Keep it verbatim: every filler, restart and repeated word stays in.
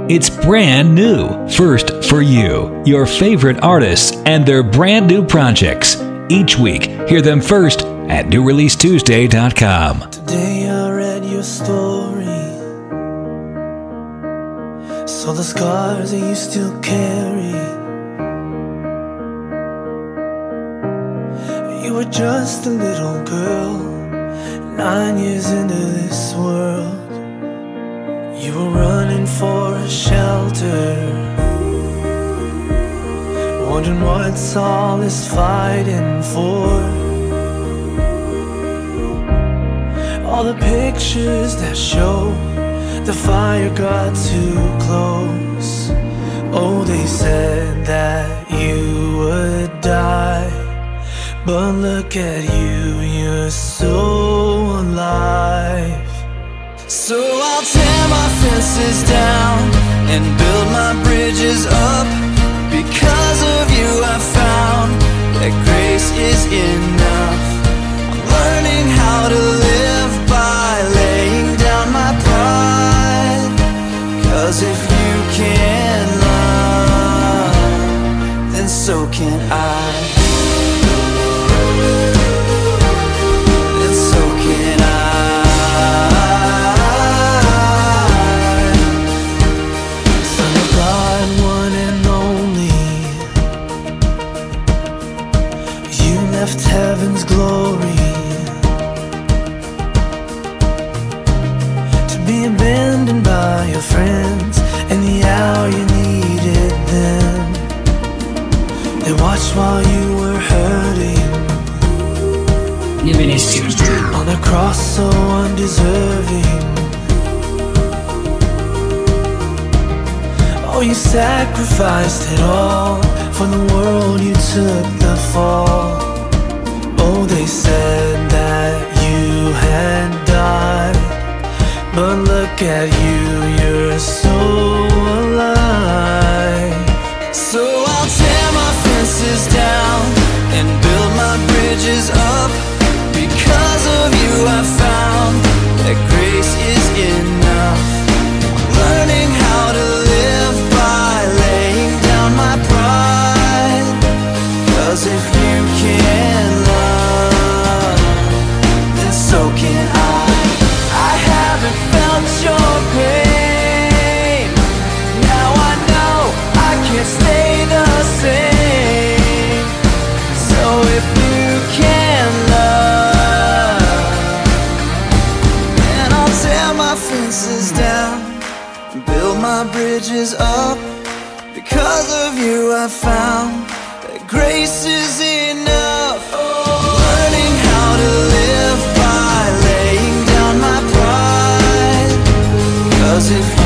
It's brand new. First for you, your favorite artists, and their brand new projects. Each week, hear them first at new release tuesday dot com. Today I read your story, saw the scars that you still carry. You were just a little girl, nine years into this world. You were running for a shelter, wondering what's all this fighting for. All the pictures that show the fire got too close. Oh, they said that you would die, but look at you, you're so alive. So I'll tear my fences down and build my bridges up. Because of you I found that grace is enough. I'm learning how to live by laying down my pride. Cause if you can love, then so can I. Heaven's glory to be abandoned by your friends in the hour you needed them. They watched while you were hurting on a cross so undeserving. Oh, you sacrificed it all for the world, you took the fall. Oh, they said that you had died, but look at you, you're so alive. So I'll tear my fences down and build my bridges up. Because of you I found that grace is enough. I'm learning how to live by laying down my pride. Cause if you can love, so can I. I haven't felt your pain. Now I know I can't stay the same. So if you can love, then I'll tear my fences down and build my bridges up. Because of you I found that grace is enough. Learning how to live by laying down my pride. Cause if